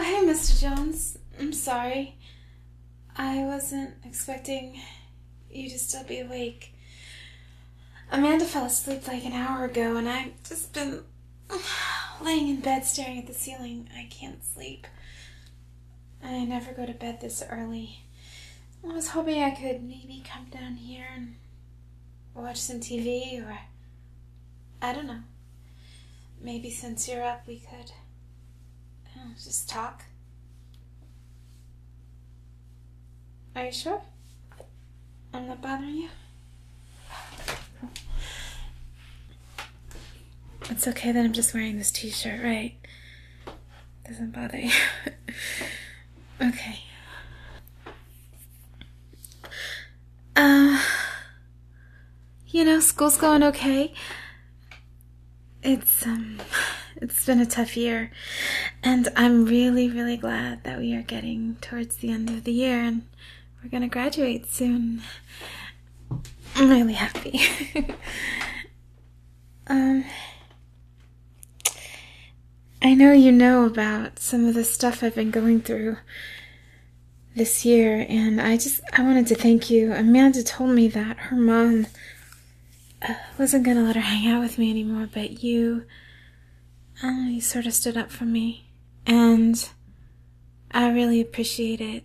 hey, Mr. Jones. I'm sorry. I wasn't expecting you to still be awake. Amanda fell asleep like an hour ago, and I've just been laying in bed staring at the ceiling. I can't sleep. I never go to bed this early. I was hoping I could maybe come down here and watch some TV, or I don't know. Maybe since you're up, we could just talk. Are you sure? I'm not bothering you? It's okay that I'm just wearing this t-shirt, right? Doesn't bother you. Okay. School's going okay. It's been a tough year, and I'm really, really glad that we are getting towards the end of the year and we're gonna graduate soon. I'm really happy. I know you know about some of the stuff I've been going through this year, and I wanted to thank you. Amanda told me that her mom wasn't gonna let her hang out with me anymore, but you sort of stood up for me, and I really appreciate it.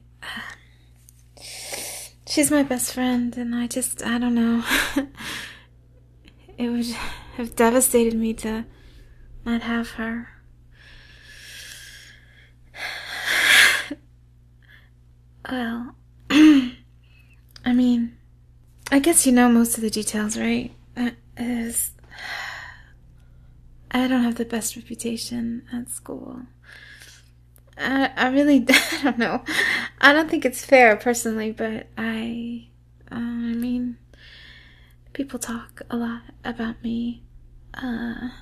She's my best friend, and I don't know. It would have devastated me to not have her. Well, I mean, I guess you know most of the details, right? I don't have the best reputation at school. I really, I don't know. I don't think it's fair, personally, but I mean, people talk a lot about me. I'm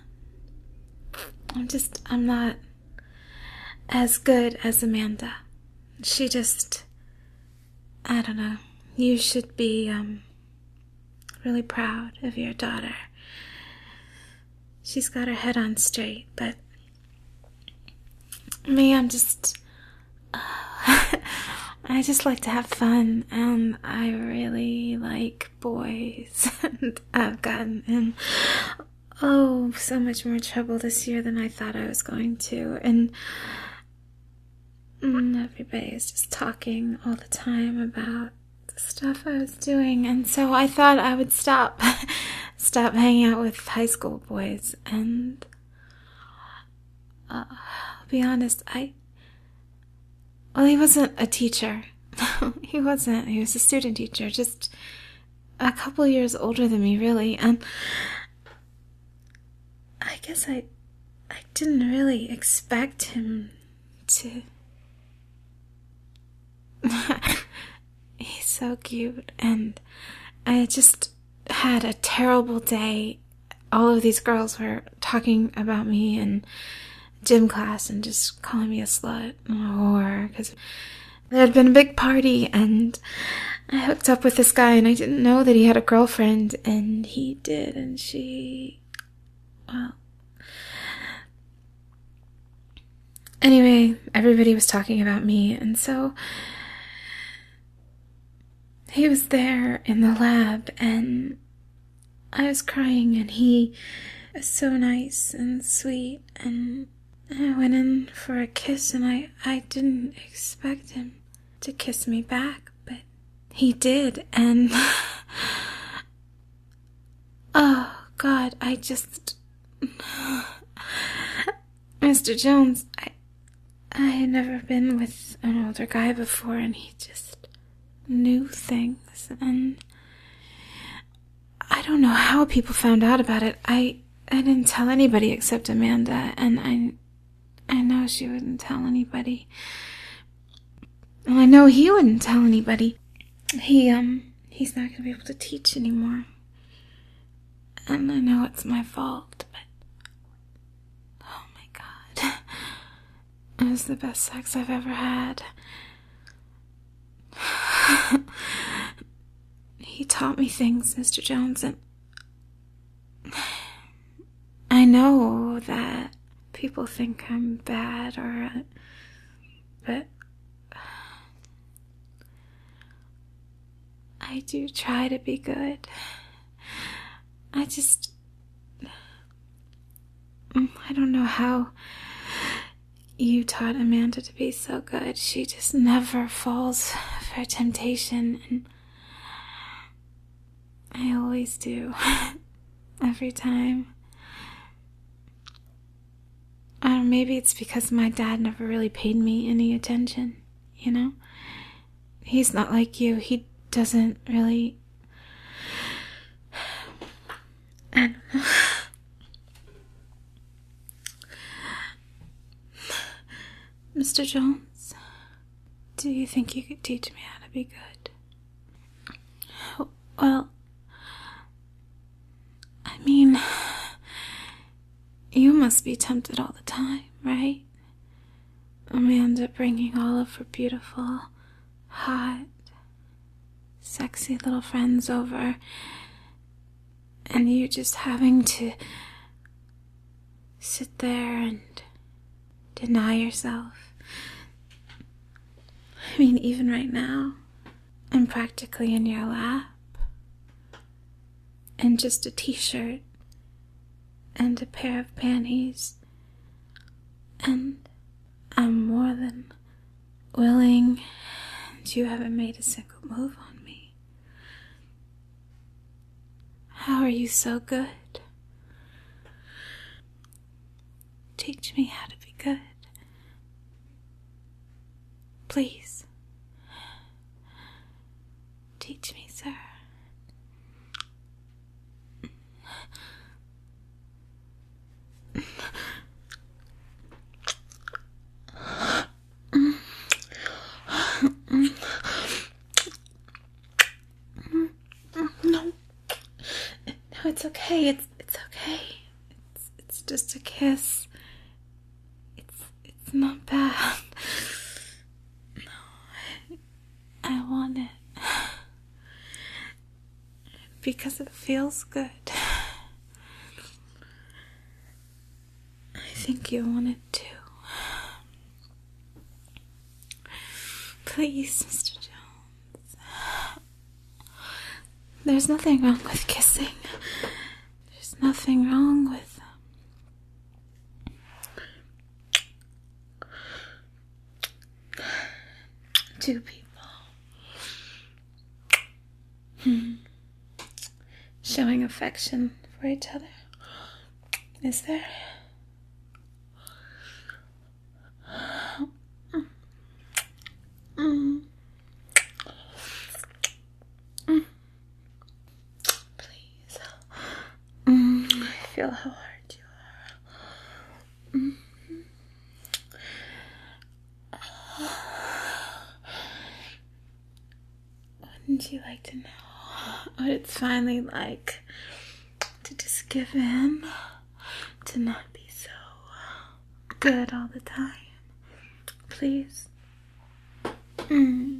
not as good as Amanda. She I don't know. You should be, really proud of your daughter. She's got her head on straight, but me, I just like to have fun, and I really like boys. And I've gotten in, so much more trouble this year than I thought I was going to, and everybody is just talking all the time about the stuff I was doing, and so I thought I would stop hanging out with high school boys, and I'll be honest, he wasn't a teacher. He wasn't. He was a student teacher, just a couple years older than me, really, and I guess I didn't really expect him to... He's so cute, and I just had a terrible day. All of these girls were talking about me in gym class and just calling me a slut and a whore, because there had been a big party, and I hooked up with this guy, and I didn't know that he had a girlfriend, and he did, and anyway, everybody was talking about me, and so he was there in the lab, and I was crying, and he was so nice and sweet, and I went in for a kiss, and I didn't expect him to kiss me back, but he did, and oh God, Mr. Jones, I had never been with an older guy before, and he just knew things, and I don't know how people found out about it. I didn't tell anybody except Amanda, and I know she wouldn't tell anybody. And I know he wouldn't tell anybody. He's not gonna be able to teach anymore. And I know it's my fault, but oh my God. It was the best sex I've ever had. He taught me things, Mr. Jones, and I know that people think I'm bad, or but I do try to be good. I don't know how you taught Amanda to be so good. She just never falls for temptation, and I always do. Every time. I don't know, maybe it's because my dad never really paid me any attention, you know? He's not like you. He doesn't really... I don't know. Mr. Jones, do you think you could teach me how to be good? Well, I mean, you must be tempted all the time, right? Amanda bringing all of her beautiful, hot, sexy little friends over, and you just having to sit there and deny yourself. I mean, even right now, I'm practically in your lap, and just a t-shirt and a pair of panties, and I'm more than willing, and you haven't made a single move on me. How are you so good? Teach me how to be good. Please. Teach me, sir. No, it's okay. It's okay. It's just a kiss. It's not bad. No, I want it because it feels good. I think you want it too. Please, Mr. Jones. There's nothing wrong with kissing. There's nothing wrong with two people showing affection for each other. Is there? Please. I feel how hard you are. Wouldn't you like to know what it's finally like to just give in, to not be so good all the time? Please. Let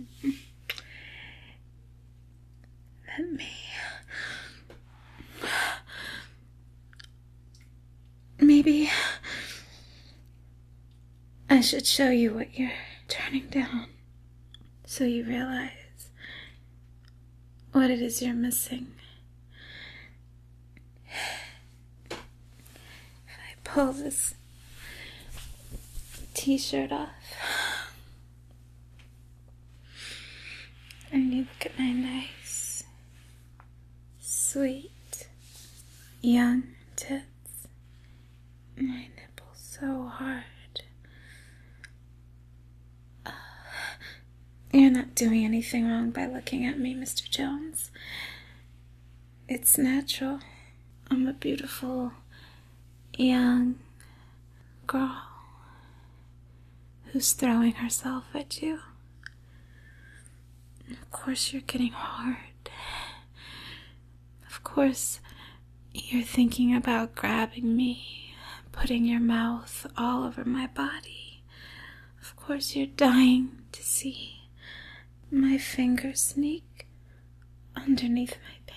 me. Maybe I should show you what you're turning down, so you realize what it is you're missing. If I pull this t-shirt off, and you look at my nice, sweet, young tits, my nipple so hard. You're not doing anything wrong by looking at me, Mr. Jones. It's natural. I'm a beautiful, young girl who's throwing herself at you. Of course you're getting hard. Of course you're thinking about grabbing me, putting your mouth all over my body. Of course you're dying to see my fingers sneak underneath my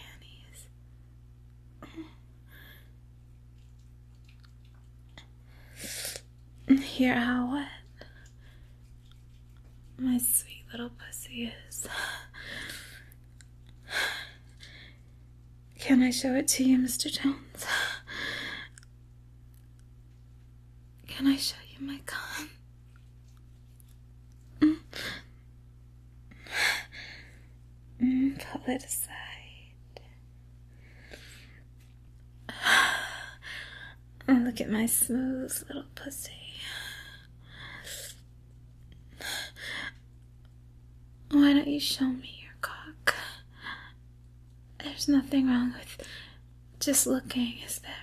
panties. Hear how wet my sweet little pussy is. Can I show it to you, Mr. Jones? Can I show you my gun? Pull it aside. Look at my smooth little pussy. Why don't you show me your cock? There's nothing wrong with just looking, is there?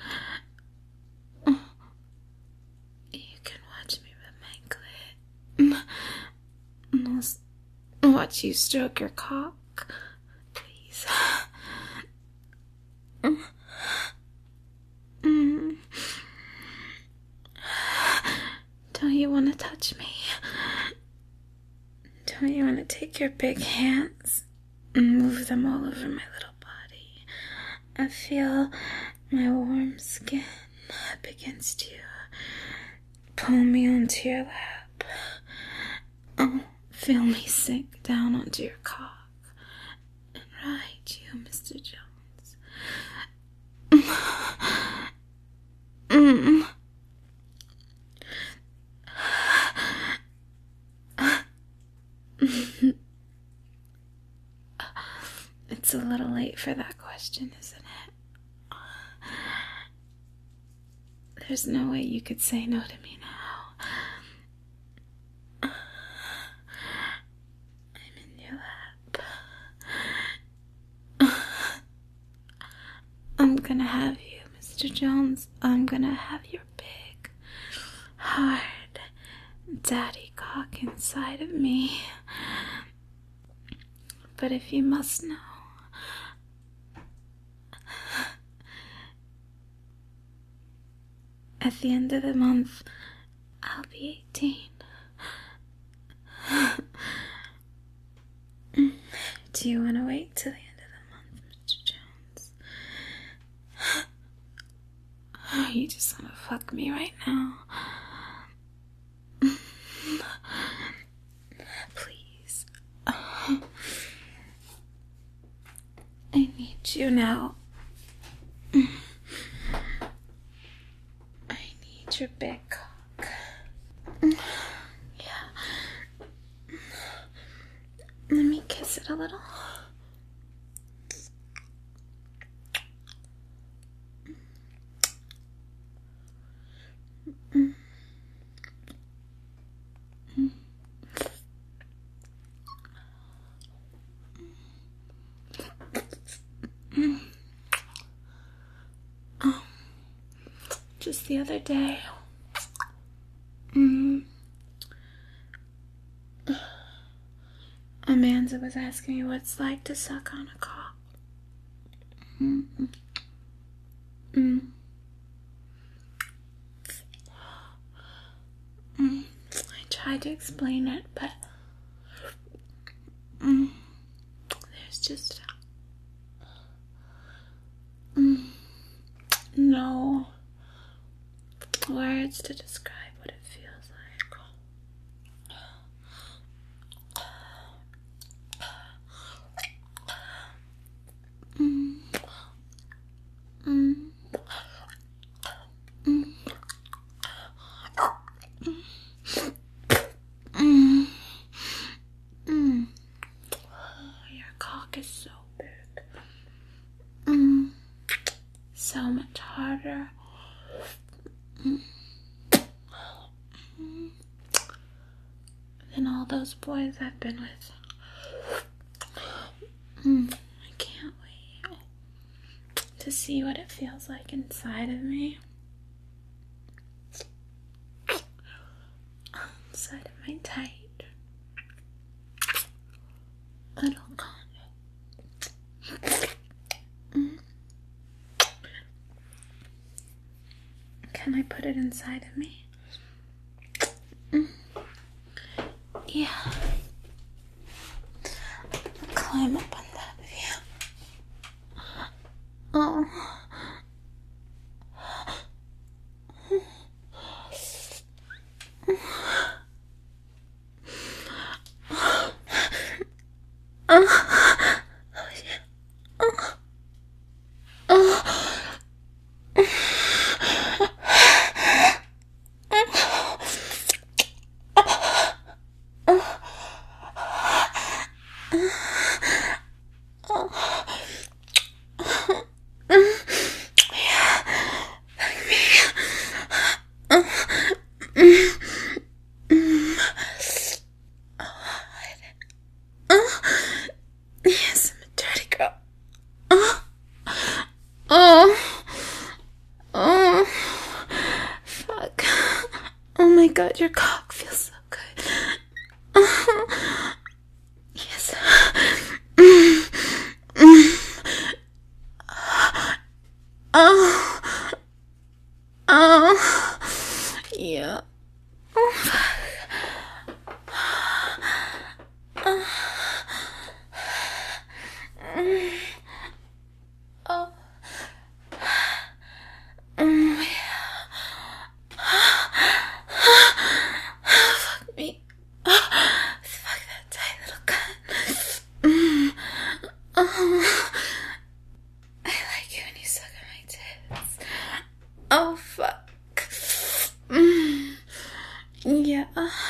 You can watch me with my clit. I'll watch you stroke your cock, please. Don't you want to touch me? Don't you want to take your big hands and move them all over my little body? I feel my warm skin up against you. Pull me onto your lap. Oh, feel me sink down onto your cock and ride you, Mr. Jones. It's a little late for that question, isn't it? There's no way you could say no to me now. I'm in your lap. I'm gonna have you, Mr. Jones. I'm gonna have your big, hard, daddy cock inside of me. But if you must know, at the end of the month, I'll be 18. Do you want to wait till the end of the month, Mr. Jones? Or you just want to fuck me right now? Please. I need you now. Your big cock. Yeah. Let me kiss it a little. Just the other day, Amanda was asking me what it's like to suck on a cock. I tried to explain it, but there's just no words to describe what it feels like. Your cock is so big. So much harder. Than all those boys I've been with. I can't wait to see what it feels like inside of me. Inside of my tight little condom. Can I put it inside of me? Yeah. I'll climb up on top of you. Oh. Yes, I'm a dirty girl. Oh. Fuck. Oh my god, your cock feels so good. Yes. Yeah. Fuck me. Fuck that tight little cunt. I like you when you suck on my tits. Oh, fuck. Yeah.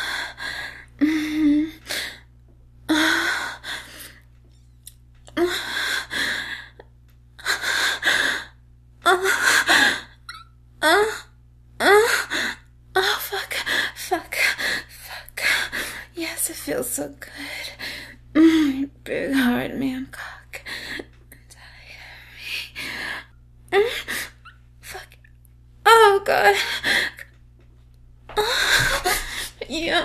Fuck. Yes, it feels so good. Big hard man cock. Fuck. Oh, God. Yeah.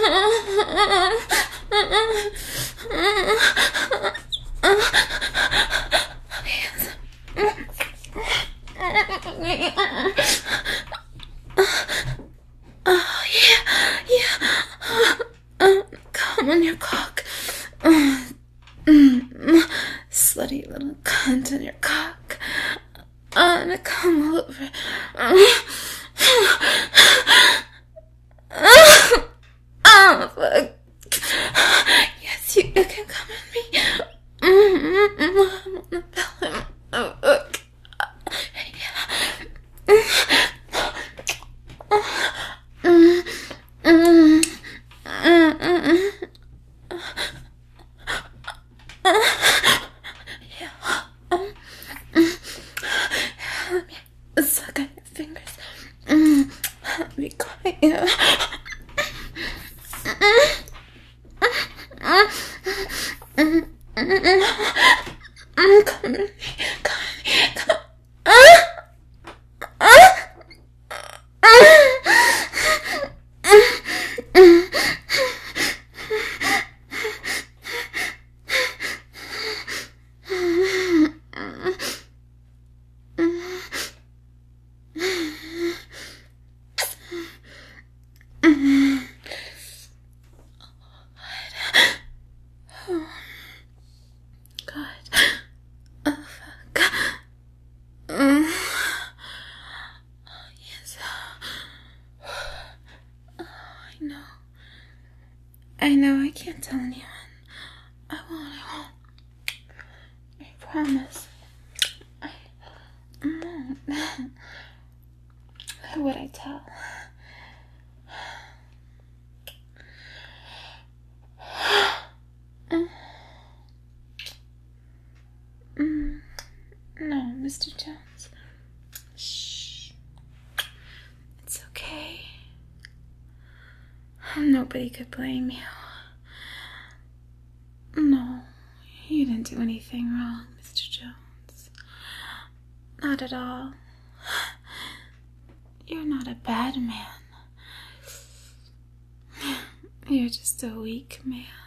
Oh, yeah. Come on your cock. Slutty little cunt on your cock. And come all over. Oh, fuck. Yes, you can come on me. I'm on the belly. Oh, fuck. Let me suck on your fingers. Let me quiet. Come on. I know, I can't tell anyone. I won't. I promise. I won't. Who would I tell? No, Mr. Jones. Shh. It's okay. Nobody could blame you. No, you didn't do anything wrong, Mr. Jones. Not at all. You're not a bad man. You're just a weak man.